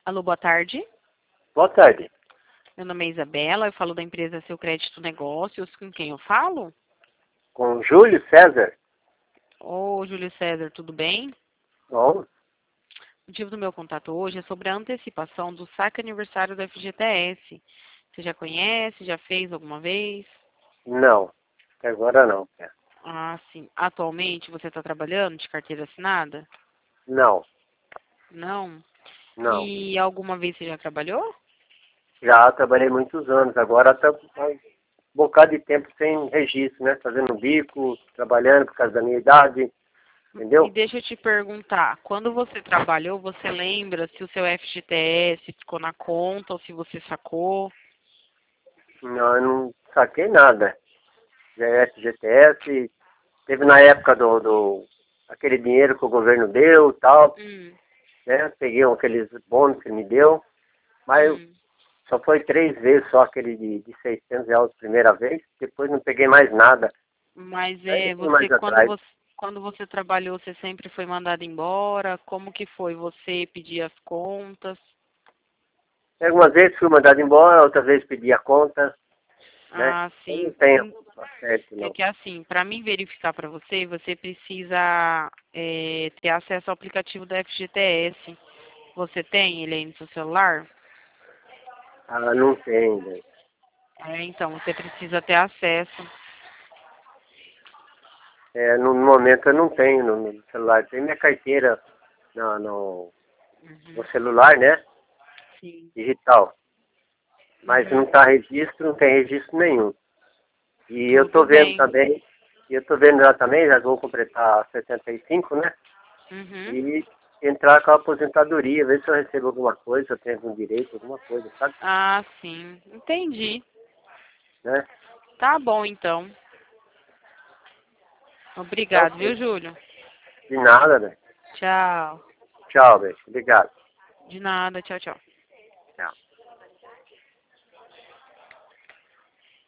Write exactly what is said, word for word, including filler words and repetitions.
Alô, boa tarde. Boa tarde. Meu nome é Isabela, eu falo da empresa Seu Crédito Negócios. Com quem eu falo? Com Júlio César. Ô, Júlio César, tudo bem? Bom, O motivo do meu contato hoje é sobre a antecipação do saque aniversário do F G T S. Você já conhece, já fez alguma vez? não. Até agora não. cara. Ah, sim. Atualmente você está trabalhando de carteira assinada? Não, Não. não. E alguma vez você já trabalhou? Já trabalhei muitos anos. Agora está um bocado de tempo sem registro, né? Fazendo bico, trabalhando por causa da minha idade. E Entendeu? deixa eu te perguntar, quando você trabalhou, você lembra se o seu F G T S ficou na conta ou se você sacou? Não, eu não saquei nada. Já é F G T S. Teve na época do, do aquele dinheiro que o governo deu e tal, Hum, né? Peguei aqueles bônus que ele me deu. Mas hum. só foi três vezes só aquele de, de seiscentos reais a primeira vez. Depois não peguei mais nada. Mas Aí é, depois você mais quando atrás. você quando você trabalhou, você sempre foi mandado embora? Como que foi? Você pedia as contas? Algumas vezes fui mandado embora, outras vezes pedi a conta, né? Ah, Eu não sim. tenho Hum, certo, É não. que assim, para mim verificar para você, você precisa é, ter acesso ao aplicativo da F G T S. Você tem ele aí no seu celular? Ah, não tenho, né? É, então, você precisa ter acesso. É, no momento eu não tenho no, no celular. Tem minha carteira no, no, no Uhum. celular, né? Sim. Digital. Mas não Uhum. está registro, não tem registro nenhum. E eu Tudo tô vendo bem. também, e eu tô vendo já também, já vou completar sessenta e cinco, né? Uhum. E entrar com a aposentadoria, ver se eu recebo alguma coisa, se eu tenho algum direito, alguma coisa, sabe? Ah, sim. Entendi. Né? Tá bom, então. Então, Obrigado, viu, Júlio? de nada, né? Tchau. Tchau, velho. Obrigado. De nada, tchau, tchau.